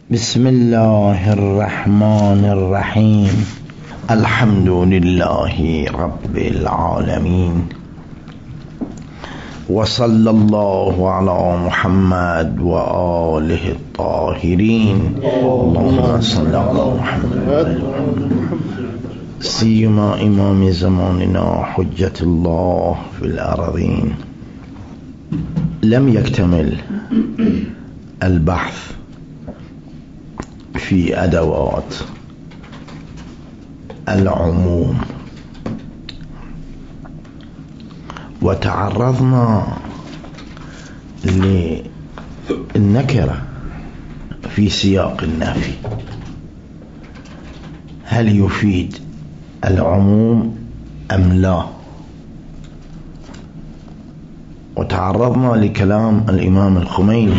بسم الله الرحمن الرحيم. الحمد لله رب العالمين، وصلى الله على محمد وآله الطاهرين. اللهم صل على محمد سيما إمام زماننا حجة الله في الأرضين. لم يكتمل البحث في أدوات العموم، وتعرضنا للنكرة في سياق النفي، هل يفيد العموم أم لا؟ وتعرضنا لكلام الإمام الخميني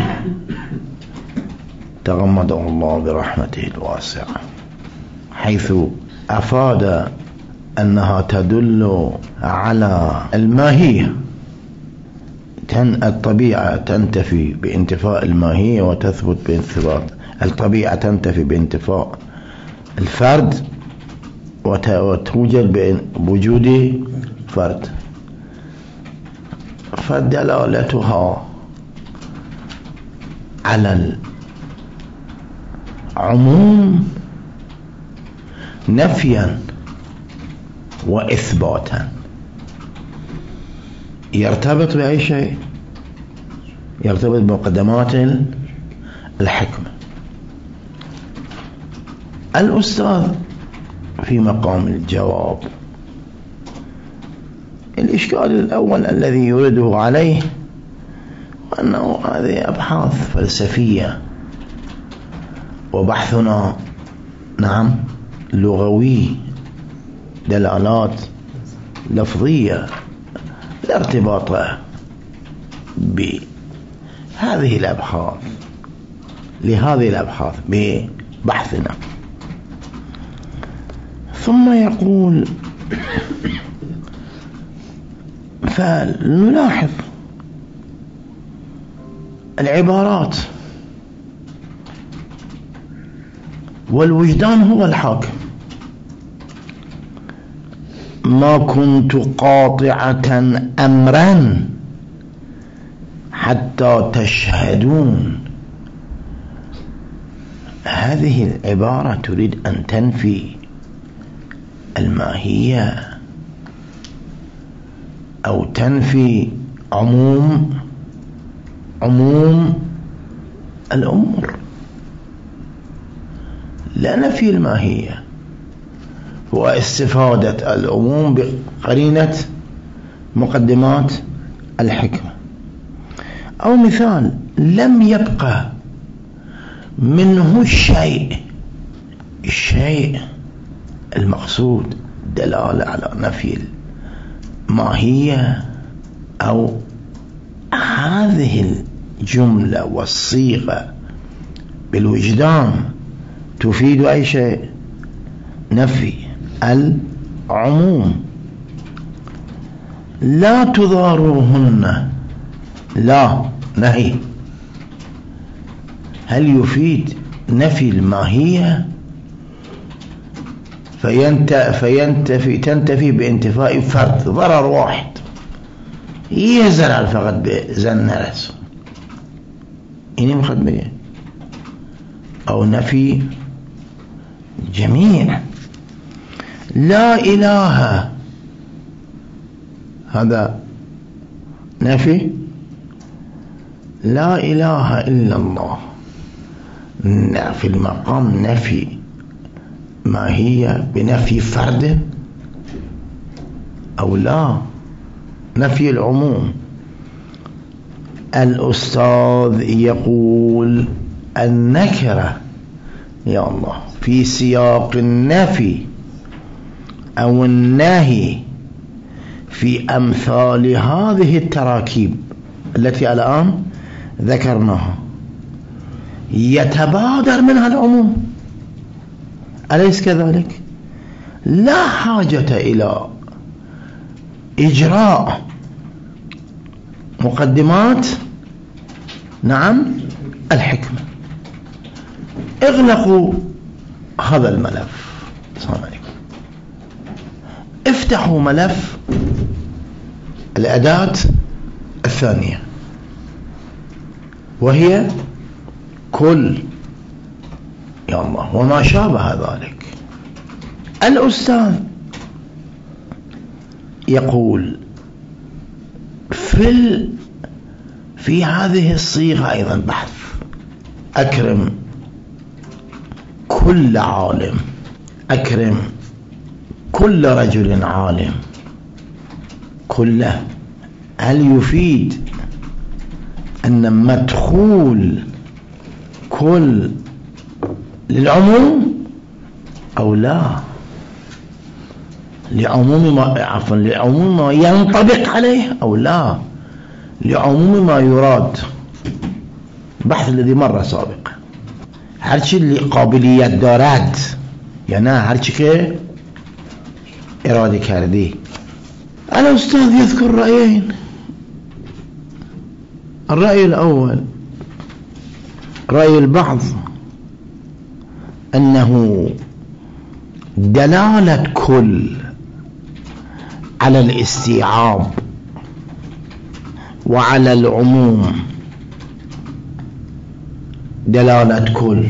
تغمده الله برحمته الواسعة، حيث أفاد أنها تدل على الماهية. الطبيعة تنتفي بانتفاء الماهية وتثبت بانثبات الطبيعة، تنتفي بانتفاء الفرد وتوجد بوجود فرد، فدلالتها على العموم نفيا وإثباتا. يرتبط بأي شيء؟ يرتبط بمقدمات الحكمة. الأستاذ في مقام الجواب، الإشكال الأول الذي يرده عليه أنه هذه أبحاث فلسفية، وبحثنا نعم لغوي، دلالات لفظية، لا ارتباط بهذه الأبحاث لهذه الأبحاث ببحثنا. ثم يقول فلنلاحظ العبارات، والوجدان هو الحاكم. ما كنت قاطعة أمرا حتى تشهدون. هذه العبارة تريد أن تنفي الماهية أو تنفي عموم الأمور، لا نفي الماهية واستفادة العموم بقرينة مقدمات الحكمة. أو مثال، لم يبقى منه الشيء المقصود، دلالة على نفي الماهية، أو هذه الجملة والصيغة بالوجدان تفيد أي شيء؟ نفي العموم. لا تضاروهن، لا نهي، هل يفيد نفي الماهية؟ تنتفي بانتفاء فرد، ضرر واحد يزرع فقط بزن رأسه، إني مخدمية، أو نفي جميع. لا إله، هذا نفي، لا إله إلا الله، في المقام نفي ماهية بنفي فرد، أو لا نفي العموم. الأستاذ يقول النكرة يا الله في سياق النفي أو النهي في أمثال هذه التراكيب التي الآن ذكرناها يتبادر منها العموم، أليس كذلك؟ لا حاجة إلى إجراء مقدمات نعم الحكمة. اغلقوا هذا الملف. السلام عليكم. افتحوا ملف الأداة الثانية وهي كل، يا الله، وما شابه ذلك. الأستاذ يقول في هذه الصيغة أيضا بحث: أكرم كل عالم، أكرم كل رجل عالم. كله هل يفيد أن مدخول كل للعموم أو لا؟ لعموم ما ينطبق عليه أو لا؟ لعموم ما يراد. البحث الذي مر سابقا هرچی اللي قابلیت دارد، یعنی هرچی که اراده کردی. الأستاذ يذكر رأيين. الرأي الأول رأي البعض أنه دلالة كل على الاستيعاب وعلى العموم. دلالة كل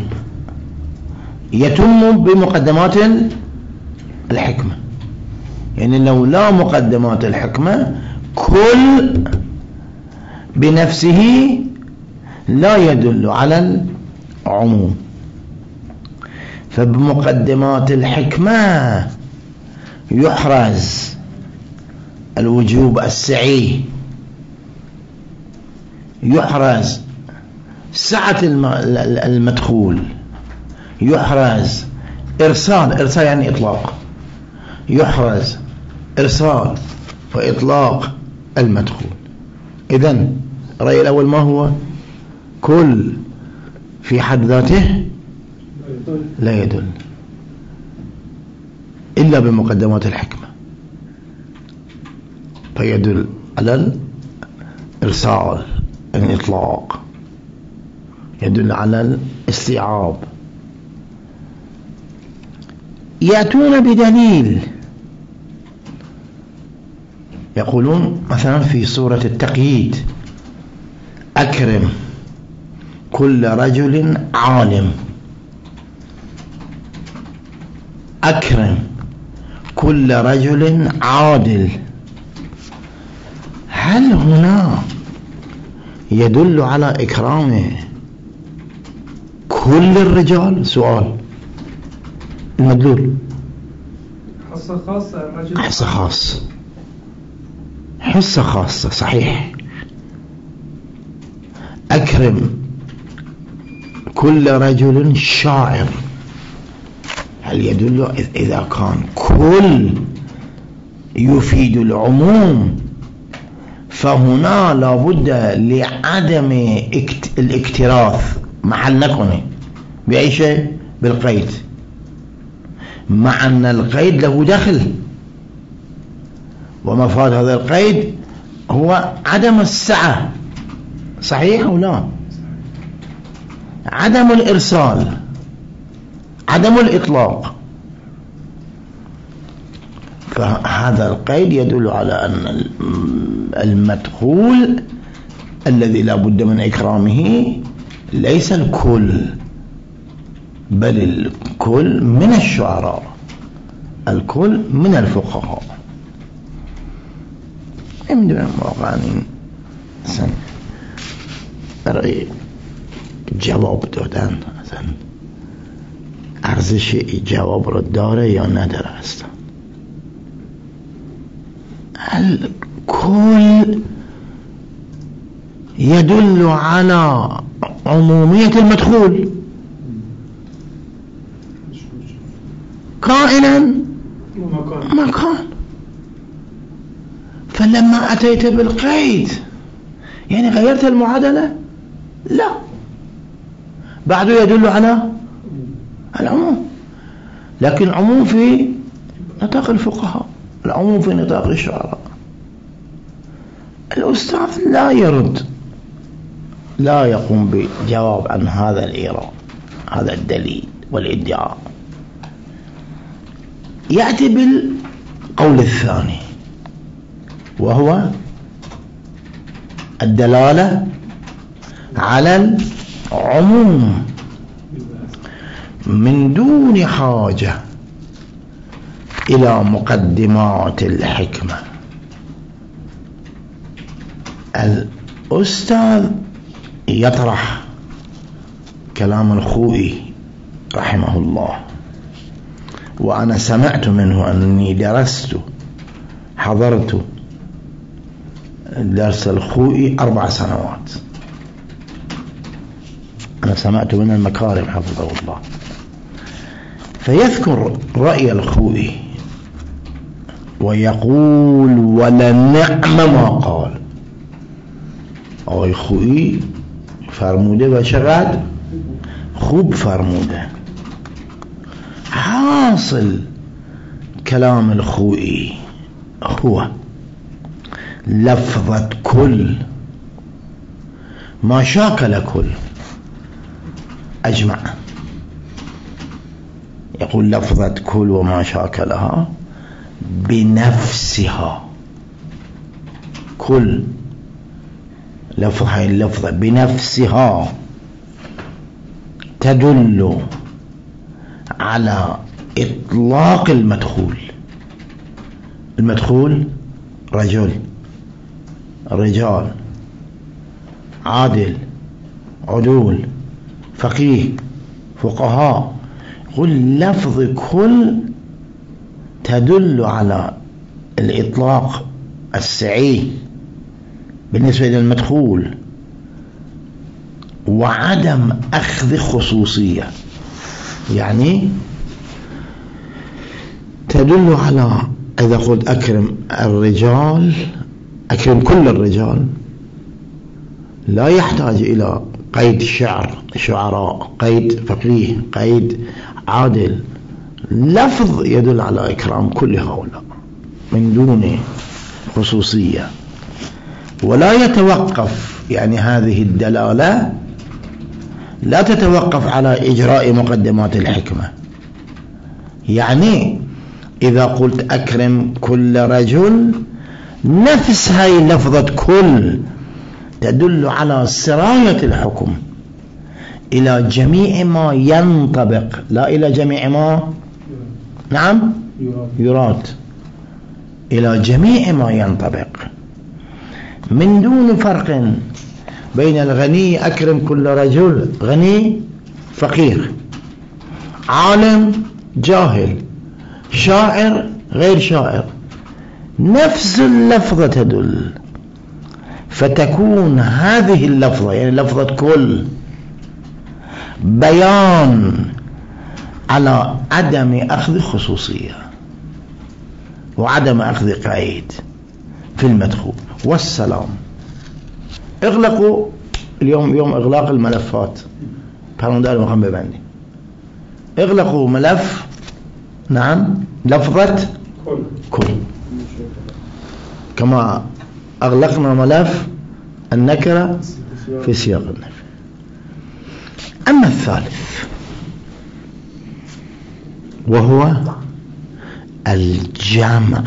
يتم بمقدمات الحكمة، يعني لو لا مقدمات الحكمة كل بنفسه لا يدل على العموم. فبمقدمات الحكمة يحرز الوجوب السعي، يحرز سعة المدخول، يحرز إرسال يعني إطلاق، يحرز إرسال وإطلاق المدخول. إذن الرأي الأول ما هو؟ كل في حد ذاته لا يدل إلا بمقدمات الحكمة، فيدل على الإرسال، الإطلاق، يدل على الاستيعاب. يأتون بدليل، يقولون مثلا في سورة التقييد: أكرم كل رجل عالم، أكرم كل رجل عادل. هل هنا يدل على إكرام كل الرجال؟ سؤال. المدلول حصة خاصة، الرجل حصة خاصة، حصة خاصة، صحيح. أكرم كل رجل شاعر، هل يدل؟ إذا كان كل يفيد العموم فهنا لابد لعدم الاكتراث محل نكونه بأي شيء، بالقيد، مع أن القيد له دخل، ومفاد هذا القيد هو عدم السعة، صحيح أو لا؟ عدم الإرسال، عدم الإطلاق. فهذا القيد يدل على أن المدخول الذي لا بد من إكرامه ليس الكل، بل الكل من الشعراء، الكل من الفقهاء. نمیدونم واقعا این اصلا برای جواب دادن اصلا ارزش جواب رو داره یا نداره اصلا. الكل يدل على عمومية المدخول كائنا ما كان. فلما أتيت بالقيد يعني غيرت المعادلة؟ لا، بعده يدل على العموم، لكن عموم في نطاق الفقهاء، العموم في نطاق الشعراء. الأستاذ لا يرد، لا يقوم بجواب عن هذا الإيراد، هذا الدليل والادعاء. يأتي بالقول الثاني وهو الدلالة على العموم من دون حاجة إلى مقدمات الحكمة. الأستاذ يطرح كلام الخوئي رحمه الله، وأنا سمعت منه أنني حضرت درس الخوئي 4 سنوات. أنا سمعت من المكارم حفظه الله. فيذكر رأي الخوئي ويقول ولنعم ما قال. آقای خویی فرموده و چقدر خوب فرموده. حاصل كلام الخوئي هو لفظة كل ما شاكل كل أجمع. يقول لفظة كل وما شاكلها بنفسها. كل هاي اللفظة بنفسها تدل على إطلاق المدخول. المدخول رجال، عادل، عدول، فقيه، فقهاء. يقول لفظ كل تدل على الإطلاق السعي بالنسبة إلى المدخول، وعدم أخذ خصوصية. يعني تدل على إذا قلت أكرم الرجال، أكرم كل الرجال، لا يحتاج إلى قيد شعراء، قيد فقيه، قيد عادل. لفظ يدل على إكرام كل هؤلاء من دون خصوصية. ولا يتوقف، يعني هذه الدلالة لا تتوقف على إجراء مقدمات الحكمة. يعني إذا قلت أكرم كل رجل، نفس هاي لفظة كل تدل على سراية الحكم إلى جميع ما ينطبق، لا إلى جميع ما يراد، إلى جميع ما ينطبق من دون فرق بين الغني أكرم كل رجل، غني فقير، عالم جاهل، شاعر غير شاعر. نفس اللفظة تدل، فتكون هذه اللفظة يعني لفظة كل بيان على عدم أخذ خصوصية وعدم أخذ قيد في المدخول. والسلام. اغلقوا اليوم يوم اغلاق الملفات، اغلقوا ملف لفظة كل كما اغلقنا ملف النكرة في سياق النفي. اما الثالث وهو الجمع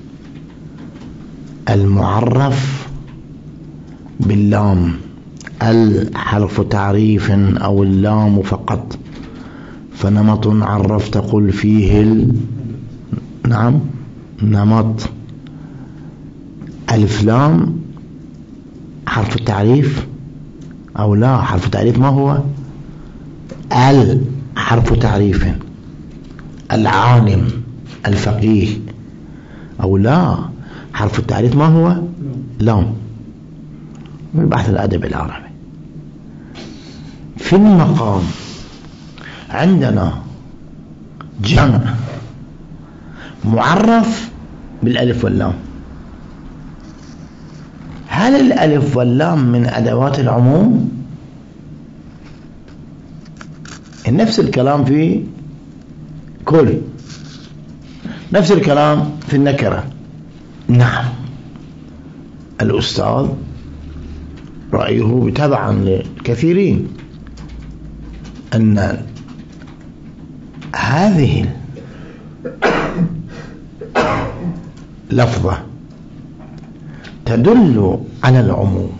المعرف باللام، الحرف تعريف أو اللام فقط. فنمط عرفت قل فيه نمط. ألف لام حرف التعريف أو لا؟ حرف التعريف ما هو؟ حرف تعريف. العالم، الفقيه أو لا؟ حرف التعريف ما هو؟ لام. من بحث الأدب العربي. في المقام عندنا جمع معرف بالألف واللام. هل الألف واللام من أدوات العموم؟ نفس الكلام في كل، نفس الكلام في النكرة. نعم، الأستاذ رأيه تبعا لكثيرين أن هذه اللفظة تدل على العموم.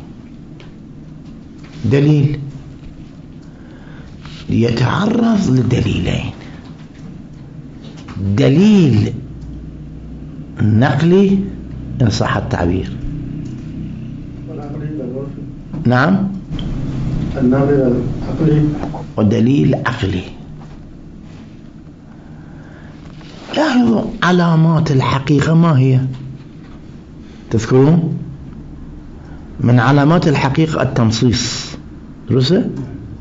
دليل يتعرض لدليلين: دليل نقلي إن صح التعبير، نعم، النقل العقلي، ودليل عقلي. لاحظوا علامات الحقيقة ما هي؟ تذكرون من علامات الحقيقة التنصيص. درسة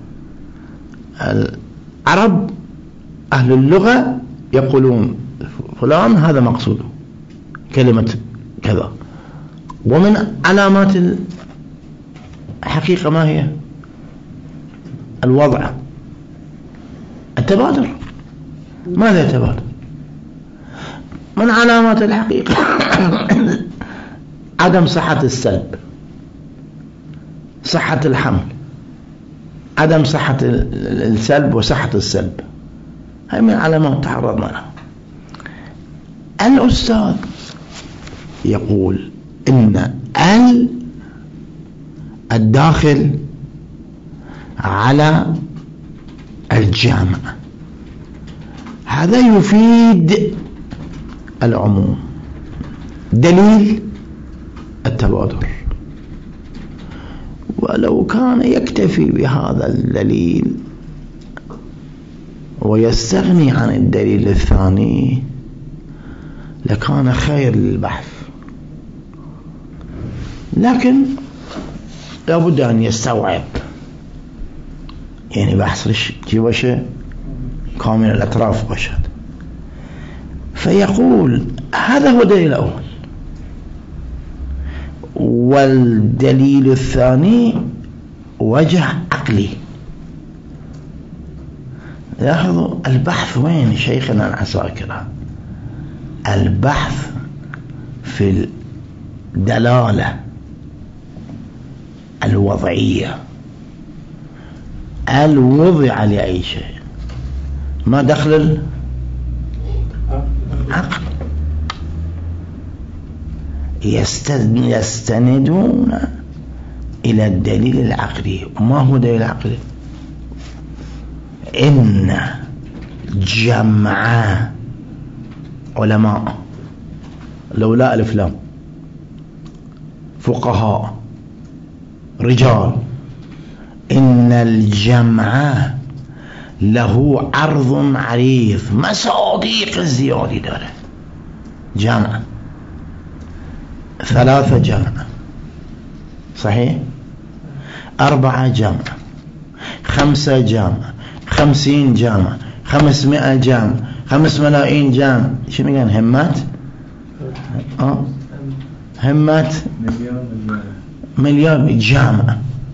العرب أهل اللغة يقولون فلان هذا مقصوده كلمة كذا. ومن علامات الحقيقة ما هي؟ الوضع، التبادر. ماذا يتبادر؟ من علامات الحقيقة عدم صحة السلب، صحة الحمل، عدم صحة السلب وصحة السلب، هاي من علامات تعرضنا لها. الأستاذ يقول إن الداخل على الجامع، هذا يفيد العموم. دليل التبادر، ولو كان يكتفي بهذا الدليل ويستغني عن الدليل الثاني لكان خير للبحث، لكن لابد أن يستوعب، يعني بحث باشه كامل الأطراف باشد. فيقول هذا هو الدليل الأول، والدليل الثاني وجه عقلي. لاحظوا البحث وين شيخنا العساكر؟ البحث في الدلالة الوضعية، الوضع لأي شيء، ما دخل العقل. يستندون إلى الدليل العقلي. ما هو دليل عقلي؟ إن جمع علماء، لولا ألف لام، فقهاء، رجال، إن الجمع له عرض عريض، مصادق الزيادة داره. جمع 3 جمع صحيح، 4 جمع، 5 جمع، 50 جمع، 500 جمع، 5 ملايين جمع. شنو كان همات؟ همات مليون جامع.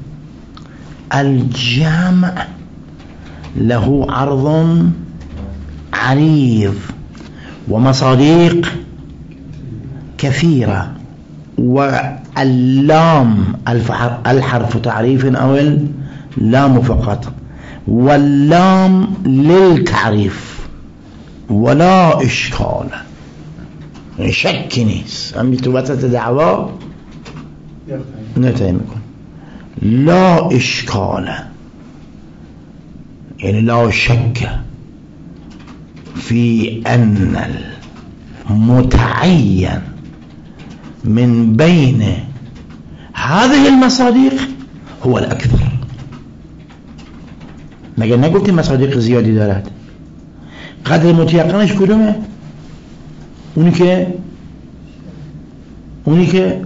الجامع له عرض عريض ومصادق كثيرة. واللام الحرف تعريف أو اللام فقط، واللام للتعريف ولا إشكال. شك نيس أم تبتت دعوة نتيمكم لا إشكال، يعني لا شك في أن المتعين من بين هذه المصادق هو الأكثر. ما قلت المصادق زيادة دارات قدر المتيقنش كلهم اونيك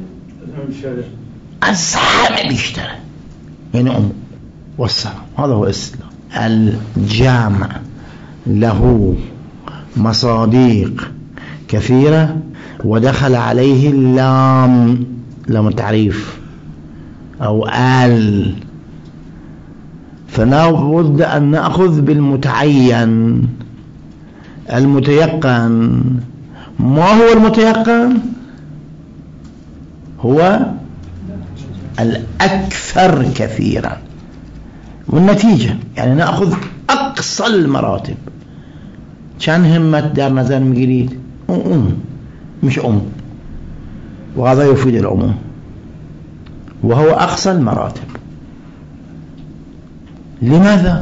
أزحم بيشتري، يعني وسع. هذا هو الإسلام. الجامع له مصادق كثيرة ودخل عليه اللام، لام التعريف أو فلا بد أن نأخذ بالمتعين المتيقن. ما هو المتيقن؟ هو الأكثر كثيرا. والنتيجة يعني نأخذ أقصى المراتب. كان همة دار نظر مقريد مش وهذا يفيد العموم، وهو أقصى المراتب. لماذا؟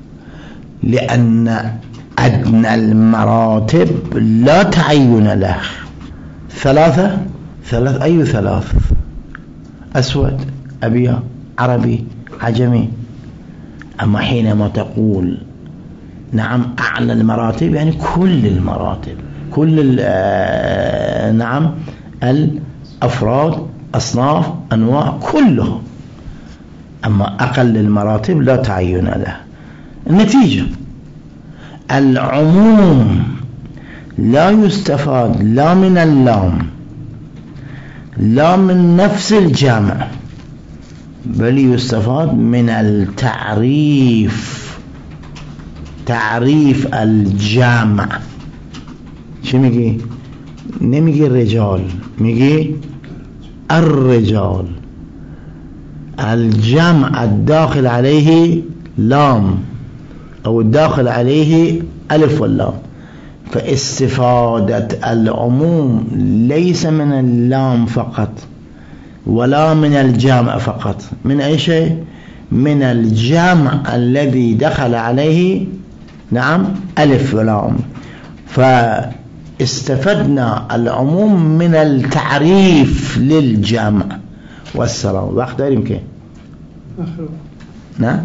لأن أدنى المراتب لا تعين له. ثلاثة أي ثلاث؟ أسود، أبيض، عربي، عجمي. أما حينما تقول نعم أعلى المراتب يعني كل المراتب، كل نعم الأفراد، أصناف، أنواع كلهم. أما أقل المراتب لا تعين له. النتيجة العموم لا يستفاد لا من اللام لا من نفس الجامع، بل يستفاد من التعريف، تعريف الجامع. شو ميجي؟ نميجي الرجال، ميجي الرجال. الجمع الداخل عليه لام أو الداخل عليه ألف واللام، فاستفادة العموم ليس من اللام فقط ولا من الجمع فقط. من أي شيء؟ من الجمع الذي دخل عليه نعم ألف ولام. فاستفدنا العموم من التعريف للجمع. والسلام وقت داري يمكن نعم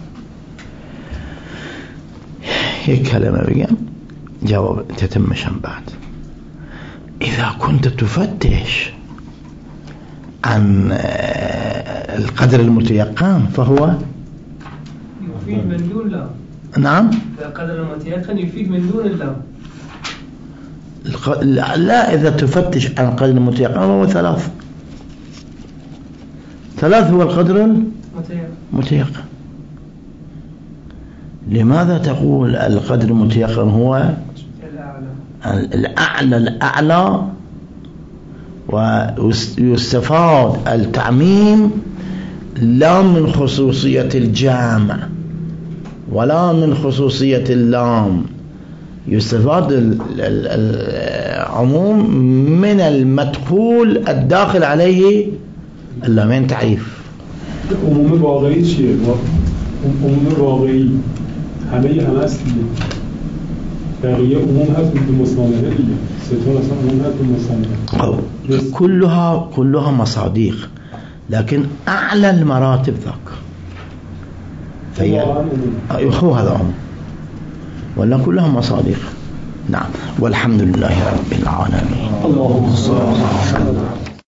هيك كلمة بقى جواب تتمشن بعد. إذا كنت تفتش عن القدر المتيقن فهو يفيد من دون لا. نعم القدر المتيقن يفيد من دون اللام. لا، إذا تفتش عن القدر المتيقن فهو ثلاث هو القدر المتيقن. لماذا تقول القدر المتيقن هو الأعلى ويستفاد التعميم لا من خصوصية الجامع ولا من خصوصية اللام، يستفاد العموم من المدخول الداخل عليه اللامين تعريف. عموم واقعی چیه؟ عموم واقعی همه هست دیگه. بقیه عموم هست بالمصادقه دیگه. ستون اصلا عموم هست بالمصادقه. كلها مصادق، لكن أعلى المراتب ذاك فهي هو هذا عموم، ولا كلها مصادق. نعم، والحمد لله رب العالمين. اللهم صل